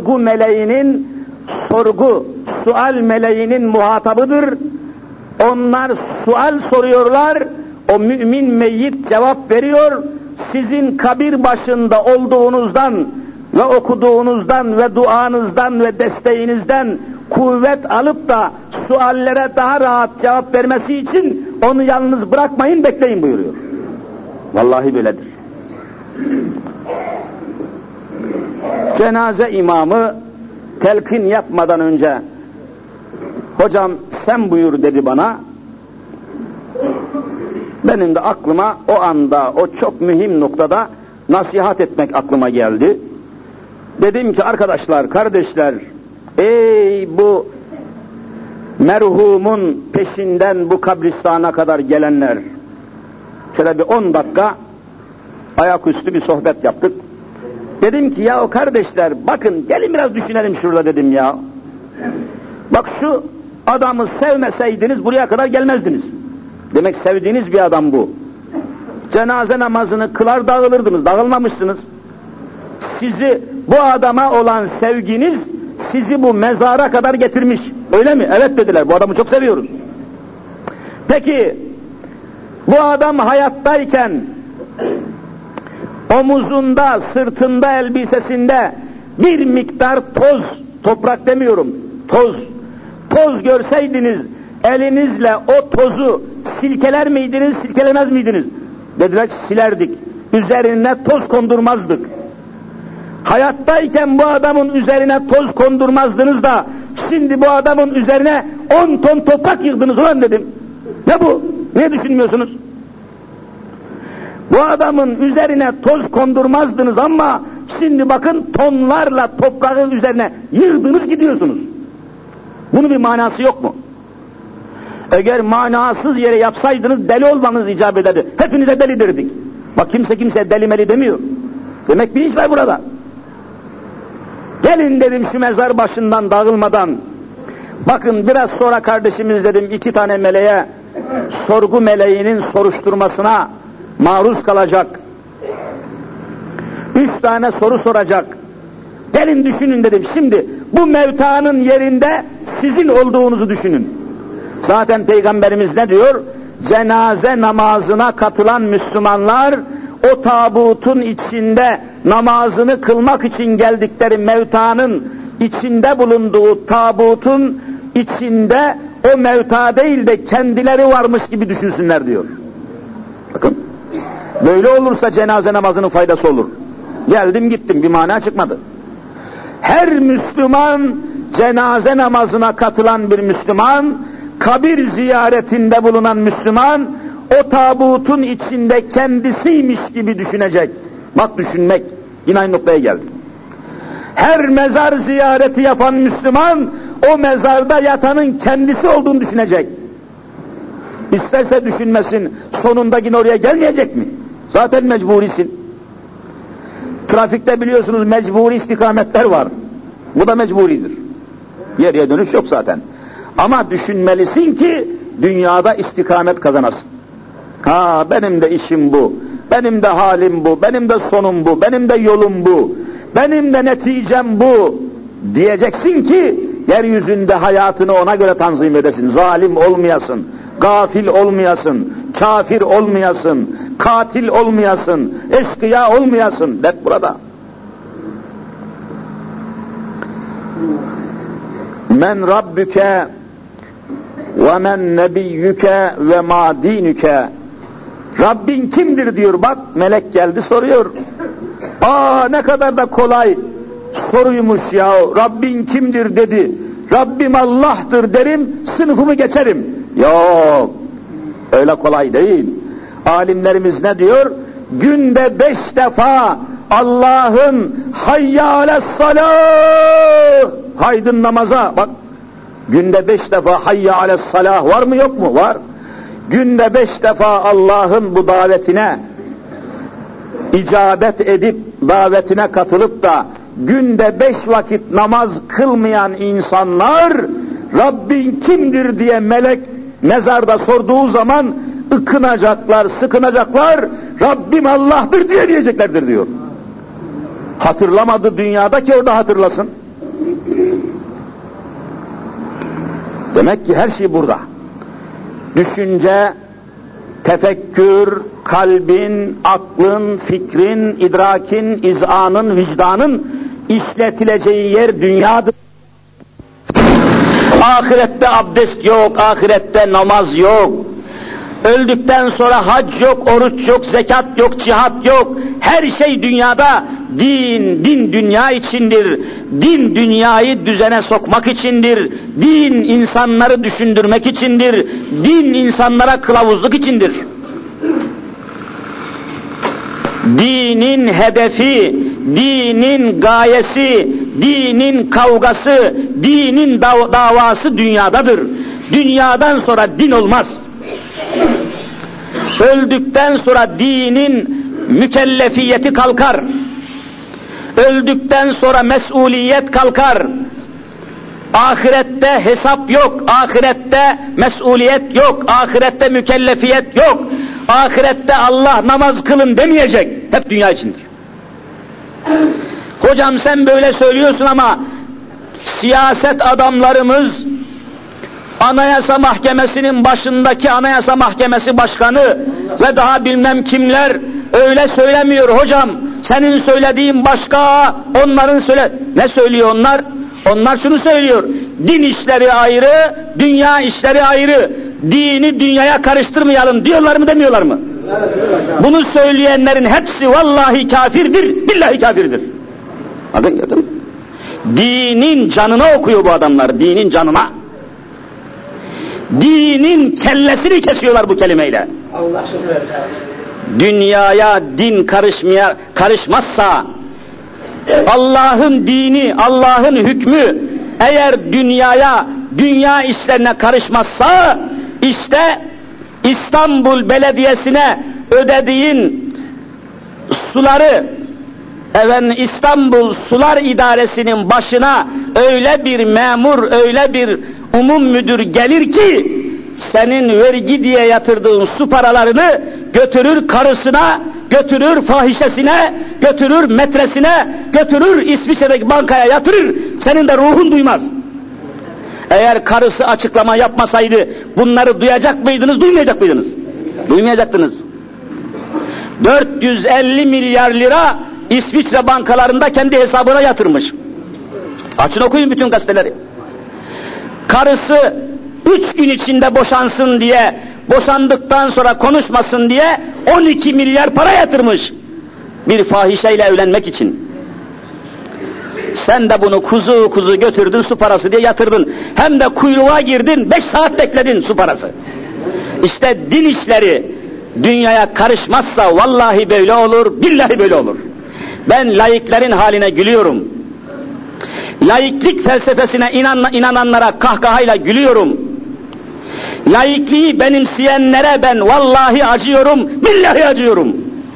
sual meleğinin muhatabıdır. Onlar sual soruyorlar, o mümin meyyit cevap veriyor. Sizin kabir başında olduğunuzdan ve okuduğunuzdan ve duanızdan ve desteğinizden kuvvet alıp da suallere daha rahat cevap vermesi için onu yalnız bırakmayın, bekleyin buyuruyor. Vallahi böyledir. Cenaze imamı telkin yapmadan önce, hocam sen buyur dedi bana. Benim de aklıma o anda, o çok mühim noktada nasihat etmek aklıma geldi. Dedim ki arkadaşlar, kardeşler, ey bu merhumun peşinden bu kabristana kadar gelenler, şöyle bir 10 dakika ayaküstü bir sohbet yaptık. Dedim ki ya kardeşler, bakın gelin biraz düşünelim şurada dedim ya. Bak şu adamı sevmeseydiniz buraya kadar gelmezdiniz. Demek sevdiğiniz bir adam bu. Cenaze namazını kılar dağılırdınız, dağılmamışsınız. Sizi, bu adama olan sevginiz sizi bu mezara kadar getirmiş. Öyle mi? Evet dediler, bu adamı çok seviyoruz. Peki bu adam hayattayken omuzunda, sırtında, elbisesinde bir miktar toz, toprak demiyorum, toz görseydiniz elinizle o tozu silkeler miydiniz, silkelemez miydiniz? Dediler ki silerdik, üzerine toz kondurmazdık. Hayattayken bu adamın üzerine toz kondurmazdınız da şimdi bu adamın üzerine 10 ton toprak yığdınız ulan dedim. Ne bu? Ne düşünmüyorsunuz? Bu adamın üzerine toz kondurmazdınız ama şimdi bakın tonlarla toprağın üzerine yığdınız gidiyorsunuz. Bunun bir manası yok mu? Eğer manasız yere yapsaydınız deli olmanız icap ederdi. Hepinize deli derdik. Bak kimse deli meli demiyor. Demek bir iş var burada. Gelin dedim şu mezar başından dağılmadan. Bakın biraz sonra kardeşimiz dedim 2 tane meleğe, sorgu meleğinin soruşturmasına maruz kalacak. 3 tane soru soracak. Gelin düşünün dedim. Şimdi bu mevtanın yerinde sizin olduğunuzu düşünün. Zaten Peygamberimiz ne diyor? Cenaze namazına katılan Müslümanlar o tabutun içinde namazını kılmak için geldikleri mevtanın içinde bulunduğu tabutun içinde o mevta değil de kendileri varmış gibi düşünsünler diyor. Bakın böyle olursa cenaze namazının faydası olur. Geldim gittim bir mana çıkmadı. Her Müslüman cenaze namazına katılan bir Müslüman, kabir ziyaretinde bulunan Müslüman o tabutun içinde kendisiymiş gibi düşünecek. Bak düşünmek yine aynı noktaya geldi. Her mezar ziyareti yapan Müslüman o mezarda yatanın kendisi olduğunu düşünecek. İsterse düşünmesin, sonunda yine oraya gelmeyecek mi? Zaten mecburisin. Trafikte biliyorsunuz mecburi istikametler var. Bu da mecburidir. Geriye dönüş yok zaten. Ama düşünmelisin ki dünyada istikamet kazanasın. Ha benim de işim bu, benim de halim bu, benim de sonum bu, benim de yolum bu, benim de neticem bu diyeceksin ki yeryüzünde hayatını ona göre tanzim edesin. Zalim olmayasın, gafil olmayasın, kafir olmayasın, katil olmayasın, eşkıya olmayasın. Dert burada. Men Rabbüke ve men nebiyyüke ve ma dinüke. Rabbin kimdir diyor, bak melek geldi soruyor. Ne kadar da kolay soruymuş ya. Rabbin kimdir dedi. Rabbim Allah'tır derim, sınıfımı geçerim. Yok, öyle kolay değil. Alimlerimiz ne diyor? Günde 5 defa Allah'ın hayya alessalah, haydın namaza, bak günde 5 defa hayya alessalah var mı yok mu? Var. Günde 5 defa Allah'ın bu davetine icabet edip davetine katılıp da günde 5 vakit namaz kılmayan insanlar Rabbin kimdir diye melek mezarda sorduğu zaman ıkınacaklar, sıkınacaklar, Rabbim Allah'tır diye diyeceklerdir diyor. Hatırlamadı dünyada ki orada hatırlasın. Demek ki her şey burada. Düşünce, tefekkür, kalbin, aklın, fikrin, idrakin, izanın, vicdanın işletileceği yer dünyadır. Ahirette abdest yok, ahirette namaz yok. Öldükten sonra hac yok, oruç yok, zekat yok, cihat yok. Her şey dünyada. Din dünya içindir. Din dünyayı düzene sokmak içindir. Din insanları düşündürmek içindir. Din insanlara kılavuzluk içindir. Dinin hedefi, dinin gayesi, dinin kavgası, dinin davası dünyadadır. Dünyadan sonra din olmaz. Öldükten sonra dinin mükellefiyeti kalkar. Öldükten sonra mesuliyet kalkar. Ahirette hesap yok, ahirette mesuliyet yok, ahirette mükellefiyet yok. Ahirette Allah namaz kılın demeyecek. Hep dünya içindir. Hocam sen böyle söylüyorsun ama siyaset adamlarımız, Anayasa Mahkemesi'nin başındaki Anayasa Mahkemesi Başkanı ve daha bilmem kimler öyle söylemiyor hocam. senin söylediğin başka, onların ne söylüyor onlar? Onlar şunu söylüyor: din işleri ayrı, dünya işleri ayrı. Dini dünyaya karıştırmayalım diyorlar mı, demiyorlar mı? Bunu söyleyenlerin hepsi vallahi kafirdir, billahi kafirdir. Adın gördün mü? Dinin canına okuyor bu adamlar, dinin canına. Dinin kellesini kesiyorlar bu kelimeyle. Allah şükür. Dünyaya din karışmazsa, Allah'ın dini, Allah'ın hükmü eğer dünya işlerine karışmazsa, işte İstanbul Belediyesi'ne ödediğin suları, İstanbul Sular İdaresi'nin başına öyle bir memur, öyle bir umum müdür gelir ki, senin vergi diye yatırdığın su paralarını götürür karısına, götürür fahişesine, götürür metresine, götürür İsviçre'deki bankaya yatırır, senin de ruhun duymaz. Eğer karısı açıklama yapmasaydı bunları duyacak mıydınız, duymayacak mıydınız? Duymayacaktınız. 450 milyar lira İsviçre bankalarında kendi hesabına yatırmış. Açın okuyun bütün gazeteleri. Karısı 3 gün içinde boşansın diye, boşandıktan sonra konuşmasın diye 12 milyar para yatırmış bir fahişeyle evlenmek için. Sen de bunu kuzu kuzu götürdün, su parası diye yatırdın. Hem de kuyruğa girdin, 5 saat bekledin su parası. İşte din işleri dünyaya karışmazsa vallahi böyle olur, billahi böyle olur. Ben laiklerin haline gülüyorum. Laiklik felsefesine inananlara kahkahayla gülüyorum. Laikliği benimseyenlere ben vallahi acıyorum, billahi acıyorum.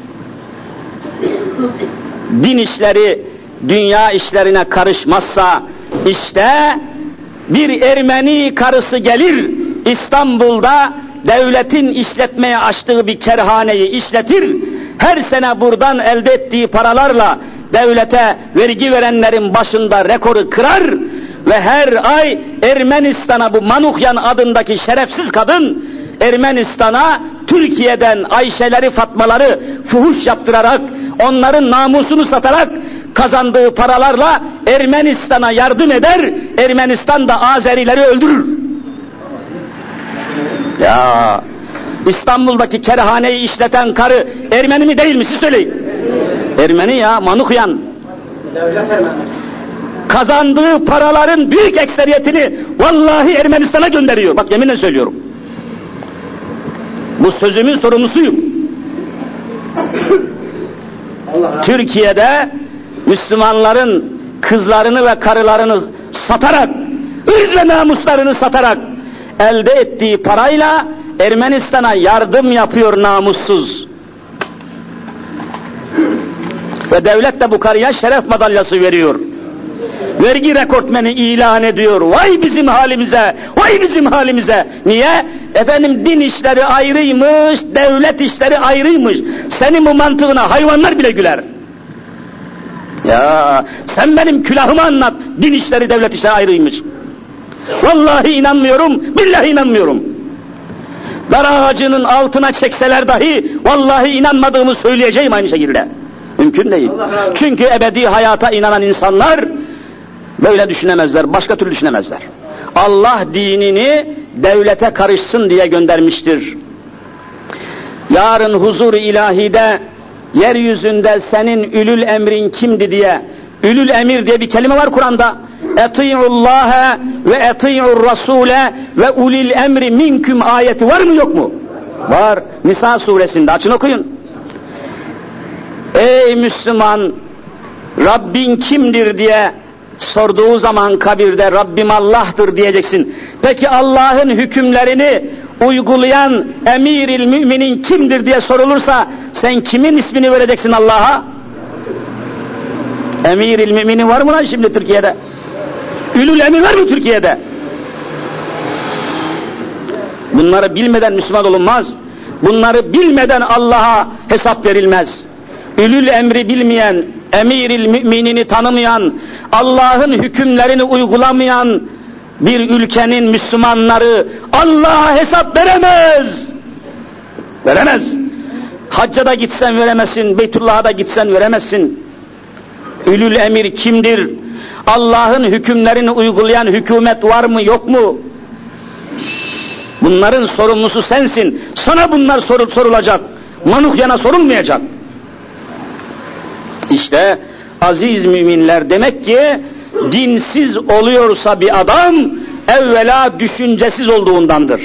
Din işleri dünya işlerine karışmazsa, işte bir Ermeni karısı gelir İstanbul'da devletin işletmeye açtığı bir kerhaneyi işletir, her sene buradan elde ettiği paralarla devlete vergi verenlerin başında rekoru kırar ve her ay Ermenistan'a, bu Manuhyan adındaki şerefsiz kadın Ermenistan'a Türkiye'den Ayşeleri, Fatmaları fuhuş yaptırarak, onların namusunu satarak kazandığı paralarla Ermenistan'a yardım eder, Ermenistan da Azerileri öldürür. Ya İstanbul'daki kerhaneyi işleten karı Ermeni mi değil mi, siz söyleyin. Ermeni ya, Manuhyan. Kazandığı paraların büyük ekseriyetini vallahi Ermenistan'a gönderiyor. Bak yeminle söylüyorum. Bu sözümün sorumlusuyum. Türkiye'de Müslümanların kızlarını ve karılarını satarak, ırz ve namuslarını satarak elde ettiği parayla Ermenistan'a yardım yapıyor namussuz. Ve devlet de bu karıya şeref madalyası veriyor. Vergi rekortmeni ilan ediyor. Vay bizim halimize, vay bizim halimize. Niye? Efendim din işleri ayrıymış, devlet işleri ayrıymış. Senin bu mantığına hayvanlar bile güler. Ya sen benim külahımı anlat, din işleri devlet işleri ayrıymış. Vallahi inanmıyorum, billahi inanmıyorum. Dar ağacının altına çekseler dahi vallahi inanmadığımı söyleyeceğim aynı şekilde. Mümkün değil. Çünkü ebedi hayata inanan insanlar böyle düşünemezler, başka türlü düşünemezler. Allah dinini devlete karışsın diye göndermiştir. Yarın huzur-u ilahide, yeryüzünde senin ülül emrin kimdi diye, ülül emir diye bir kelime var Kur'an'da. Eti'ullâhe ve eti'ur rasûle ve ulil emri minküm ayeti var mı yok mu? Var. Nisa suresinde, açın okuyun. Ey Müslüman, Rabbin kimdir diye sorduğu zaman kabirde Rabbim Allah'tır diyeceksin. Peki Allah'ın hükümlerini uygulayan emiril müminin kimdir diye sorulursa sen kimin ismini vereceksin Allah'a? Emiril müminin var mı lan şimdi Türkiye'de? Ülül emir var mı Türkiye'de? Bunları bilmeden Müslüman olunmaz. Bunları bilmeden Allah'a hesap verilmez. Ülül emri bilmeyen, emiril müminini tanımayan, Allah'ın hükümlerini uygulamayan bir ülkenin Müslümanları Allah'a hesap veremez. Veremez. Hacca da gitsen veremezsin, Beytullah'a da gitsen veremezsin. Ülül emir kimdir? Allah'ın hükümlerini uygulayan hükümet var mı yok mu? Bunların sorumlusu sensin. Sana bunlar sorulacak. Manuhyana sorulmayacak. İşte aziz müminler, demek ki dinsiz oluyorsa bir adam evvela düşüncesiz olduğundandır.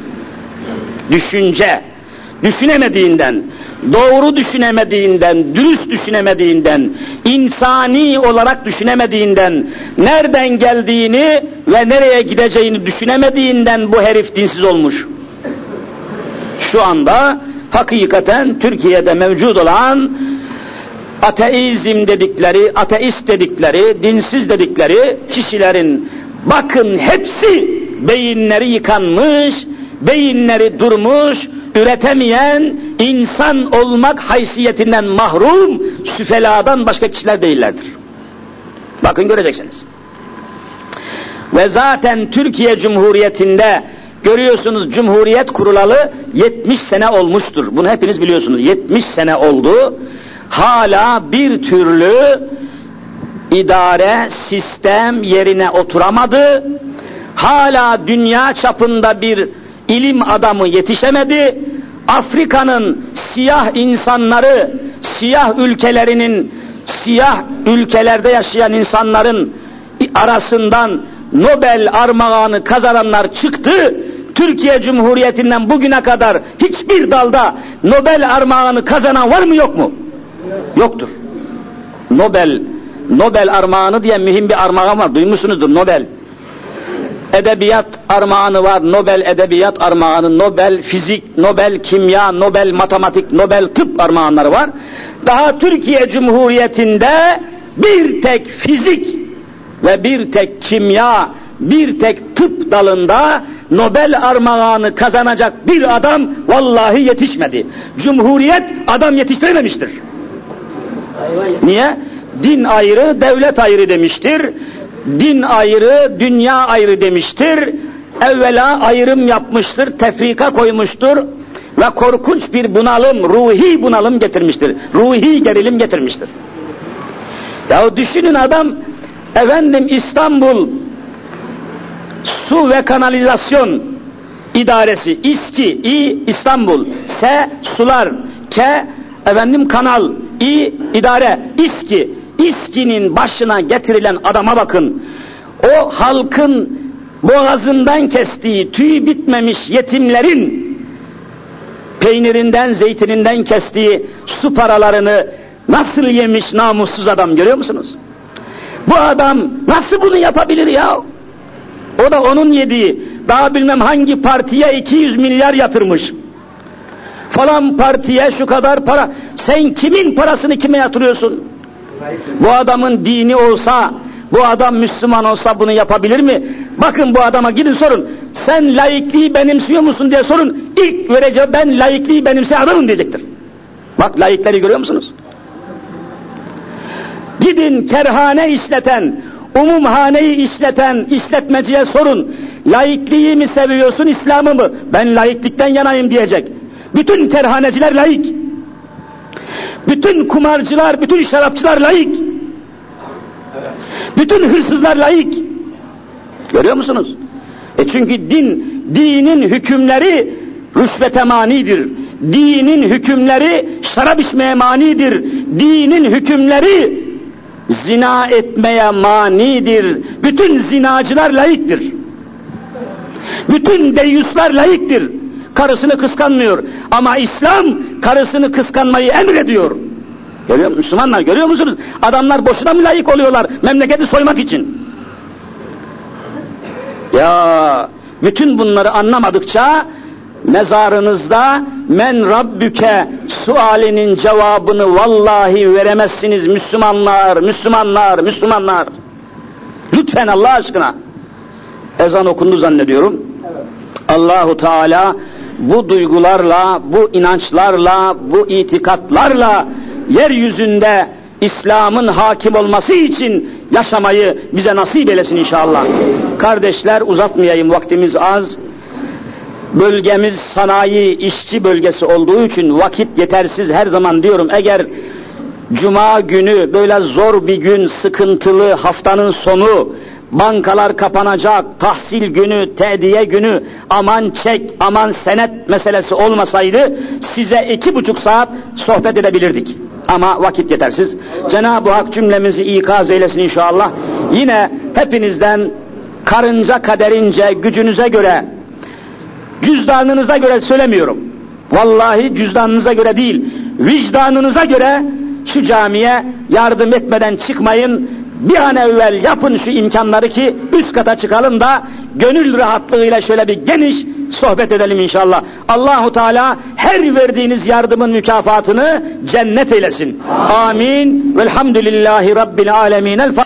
Düşünemediğinden, doğru düşünemediğinden, dürüst düşünemediğinden, insani olarak düşünemediğinden, nereden geldiğini ve nereye gideceğini düşünemediğinden bu herif dinsiz olmuş. Şu anda hakikaten Türkiye'de mevcut olan ateizm dedikleri, ateist dedikleri, dinsiz dedikleri kişilerin bakın hepsi beyinleri yıkanmış, beyinleri durmuş, üretemeyen, insan olmak haysiyetinden mahrum, süfeladan başka kişiler değillerdir. Bakın göreceksiniz. Ve zaten Türkiye Cumhuriyeti'nde görüyorsunuz, Cumhuriyet kurulalı 70 sene olmuştur. Bunu hepiniz biliyorsunuz. 70 sene oldu. Hala bir türlü idare, sistem yerine oturamadı. Hala dünya çapında bir ilim adamı yetişemedi. Afrika'nın siyah insanları, siyah ülkelerinin, siyah ülkelerde yaşayan insanların arasından Nobel armağanı kazananlar çıktı. Türkiye Cumhuriyeti'nden bugüne kadar hiçbir dalda Nobel armağanı kazanan var mı yok mu? Yoktur. Nobel armağanı diye mühim bir armağan var. Duymuşsunuzdur, Nobel. Edebiyat armağanı var, Nobel edebiyat armağanı, Nobel fizik, Nobel kimya, Nobel matematik, Nobel tıp armağanları var. Daha Türkiye Cumhuriyeti'nde bir tek fizik ve bir tek kimya, bir tek tıp dalında Nobel armağanı kazanacak bir adam vallahi yetişmedi. Cumhuriyet adam yetiştirememiştir. Niye? Din ayrı, devlet ayrı demiştir. Din ayrı, dünya ayrı demiştir. Evvela ayrım yapmıştır, tefrika koymuştur ve korkunç bir bunalım, ruhi bunalım getirmiştir. Ruhi gerilim getirmiştir. Ya düşünün, adam efendim İstanbul Su ve Kanalizasyon İdaresi, İSKİ, İ İstanbul, S sular, K efendim kanal, İ idare, İSKİ. İSKİ'nin başına getirilen adama bakın. O halkın boğazından kestiği, tüy bitmemiş yetimlerin peynirinden, zeytininden kestiği su paralarını nasıl yemiş namussuz adam, görüyor musunuz? Bu adam nasıl bunu yapabilir ya? O da onun yediği, daha bilmem hangi partiye 200 milyar yatırmış. Falan partiye şu kadar para. Sen kimin parasını kime yatırıyorsun? Bu adamın dini olsa, bu adam Müslüman olsa bunu yapabilir mi? Bakın bu adama gidin sorun. Sen laikliği benimsiyor musun diye sorun. İlk vereceği ben laikliği benimseyen adamım diyecektir. Bak laikleri görüyor musunuz? Gidin kerhane işleten, umumhaneyi işleten işletmeciye sorun. Laikliği mi seviyorsun, İslam'ı mı? Ben laiklikten yanayım diyecek. Bütün kerhaneciler laik. Bütün kumarcılar, bütün şarapçılar laik. Bütün hırsızlar laik. Görüyor musunuz? Çünkü dinin hükümleri rüşvete manidir. Dinin hükümleri şarap içmeye manidir. Dinin hükümleri zina etmeye manidir. Bütün zinacılar laiktir. Bütün deyyuslar laiktir. Karısını kıskanmıyor. Ama İslam karısını kıskanmayı emrediyor. Görüyor musunuz? Müslümanlar görüyor musunuz? Adamlar boşuna mı layık oluyorlar memleketi soymak için? Ya bütün bunları anlamadıkça mezarınızda men Rabbüke sualinin cevabını vallahi veremezsiniz Müslümanlar, Müslümanlar, Müslümanlar. Lütfen Allah aşkına. Ezan okundu zannediyorum. Allahu Teala bu duygularla, bu inançlarla, bu itikatlarla yeryüzünde İslam'ın hakim olması için yaşamayı bize nasip eylesin inşallah. Kardeşler, uzatmayayım, vaktimiz az. bölgemiz sanayi, işçi bölgesi olduğu için vakit yetersiz, her zaman diyorum, eğer cuma günü böyle zor bir gün, sıkıntılı, haftanın sonu, bankalar kapanacak, tahsil günü, tediye günü, aman çek, aman senet meselesi olmasaydı size 2,5 saat sohbet edebilirdik. Ama vakit yetersiz. Cenab-ı Hak cümlemizi ikaz eylesin inşallah. Yine hepinizden karınca kaderince, gücünüze göre, cüzdanınıza göre söylemiyorum. Vallahi cüzdanınıza göre değil, vicdanınıza göre şu camiye yardım etmeden çıkmayın. Bir an evvel yapın şu imkanları ki üst kata çıkalım da gönül rahatlığıyla şöyle bir geniş sohbet edelim inşallah. Allahu Teala her verdiğiniz yardımın mükafatını cennet eylesin. Amin. Velhamdülillahi Rabbil alemin.